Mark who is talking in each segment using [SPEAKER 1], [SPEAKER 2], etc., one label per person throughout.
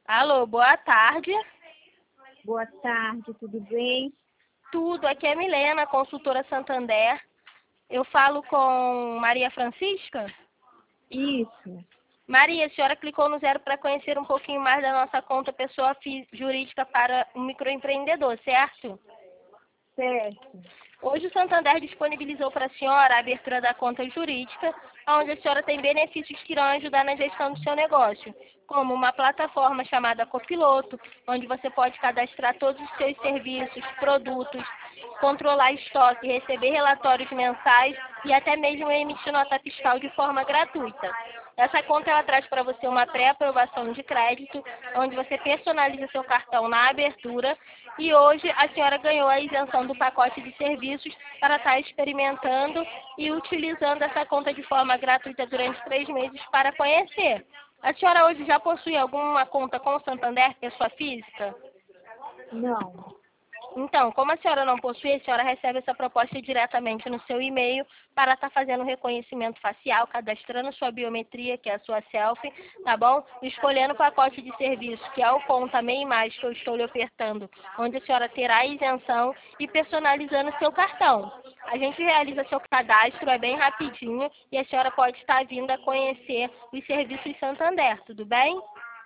[SPEAKER 1] Alô, boa tarde.
[SPEAKER 2] Boa tarde, tudo bem?
[SPEAKER 1] Tudo, aqui é Milena, consultora Santander. Eu falo com Maria Francisca?
[SPEAKER 2] Isso,
[SPEAKER 1] Maria, a senhora clicou no 0 para conhecer um pouquinho mais da nossa conta pessoa jurídica para um microempreendedor, certo?
[SPEAKER 2] certo.
[SPEAKER 1] Hoje o Santander disponibilizou para a senhora a abertura da conta jurídica, onde a senhora tem benefícios que irão ajudar na gestão do seu negócio, como uma plataforma chamada Copiloto, onde você pode cadastrar todos os seus serviços, produtos, controlar estoque, receber relatórios mensais e até mesmo emitir nota fiscal de forma gratuita. Essa conta ela traz para você uma pré-aprovação de crédito, onde você personaliza seu cartão na abertura e hoje a senhora ganhou a isenção do pacote de serviços para estar experimentando e utilizando essa conta de forma gratuita durante 3 meses para conhecer. A senhora hoje já possui alguma conta com o Santander, pessoa física?
[SPEAKER 2] Não,
[SPEAKER 1] Então, como a senhora não possui, a senhora recebe essa proposta diretamente no seu e-mail para estar fazendo reconhecimento facial, cadastrando sua biometria, que é a sua selfie, tá bom? Escolhendo o pacote de serviço, que é o Conta MEI Mais, que eu estou lhe ofertando, onde a senhora terá isenção e personalizando seu cartão. A gente realiza seu cadastro, é bem rapidinho, e a senhora pode estar vindo a conhecer os serviços Santander, tudo bem?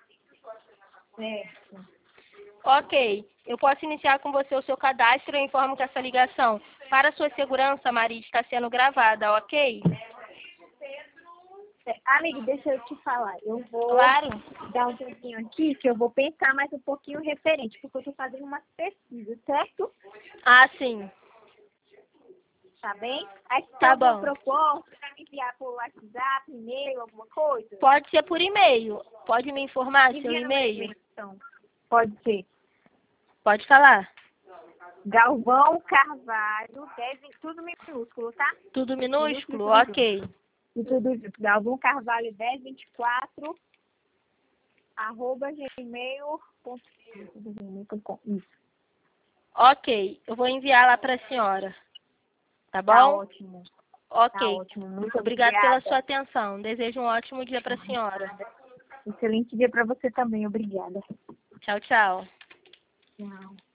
[SPEAKER 2] certo.
[SPEAKER 1] Ok, eu posso iniciar com você o seu cadastro. Eu informo que essa ligação, para sua segurança, Maria, está sendo gravada, ok?
[SPEAKER 2] Amigo, deixa eu te falar. Eu vou
[SPEAKER 1] Claro.
[SPEAKER 2] dar um tempinho aqui que eu vou pensar mais um pouquinho referente, porque eu tô fazendo uma pesquisa, certo?
[SPEAKER 1] Ah, sim.
[SPEAKER 2] Tá bem? Aí se tem
[SPEAKER 1] Tá
[SPEAKER 2] alguma
[SPEAKER 1] bom.
[SPEAKER 2] proposta, para me enviar por WhatsApp, e-mail, alguma coisa?
[SPEAKER 1] Pode ser por e-mail. Pode me informar seu
[SPEAKER 2] Envia no meu
[SPEAKER 1] e-mail?
[SPEAKER 2] e-mail, então. Pode ser.
[SPEAKER 1] Pode falar.
[SPEAKER 2] Galvão Carvalho, tudo minúsculo, tá?
[SPEAKER 1] Tudo
[SPEAKER 2] Minúsculo,
[SPEAKER 1] minúsculo?
[SPEAKER 2] tudo junto.
[SPEAKER 1] Ok.
[SPEAKER 2] E tudo junto. Galvão Carvalho 1024 @gmail.com. Isso.
[SPEAKER 1] Ok, eu vou enviar lá para a senhora. Tá
[SPEAKER 2] Tá
[SPEAKER 1] bom?
[SPEAKER 2] ótimo. Tá
[SPEAKER 1] Ok.
[SPEAKER 2] ótimo. Muito
[SPEAKER 1] Obrigada pela sua
[SPEAKER 2] obrigada.
[SPEAKER 1] atenção. Desejo um ótimo dia para a senhora.
[SPEAKER 2] Excelente dia para você também. Obrigada.
[SPEAKER 1] Tchau, tchau.
[SPEAKER 2] Tchau.